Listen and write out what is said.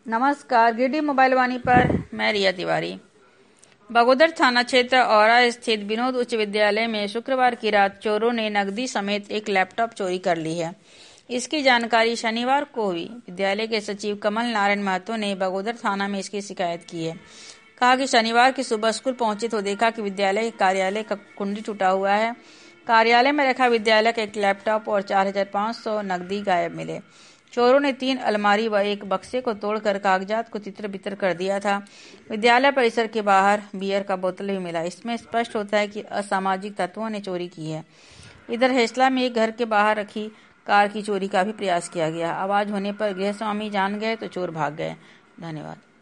नमस्कार, गिरडी मोबाइल वाणी पर मैं रिया तिवारी। बगोदर थाना क्षेत्र औरा स्थित विनोद उच्च विद्यालय में शुक्रवार की रात चोरों ने नकदी समेत एक लैपटॉप चोरी कर ली है। इसकी जानकारी शनिवार को हुई। विद्यालय के सचिव कमल नारायण महतो ने बगोदर थाना में इसकी शिकायत की है। कहा कि शनिवार की सुबह स्कूल पहुंचे तो देखा कि विद्यालय के कार्यालय का कुंडी टूटा हुआ है। कार्यालय में रखा विद्यालय का एक लैपटॉप और 4,500 नकदी गायब मिले। चोरों ने 3 अलमारी व एक बक्से को तोड़कर कागजात को तितर बितर कर दिया था। विद्यालय परिसर के बाहर बियर का बोतल भी मिला। इसमें स्पष्ट होता है कि असामाजिक तत्वों ने चोरी की है। इधर हेसला में एक घर के बाहर रखी कार की चोरी का भी प्रयास किया गया। आवाज होने पर गृहस्वामी जान गए तो चोर भाग गए। धन्यवाद।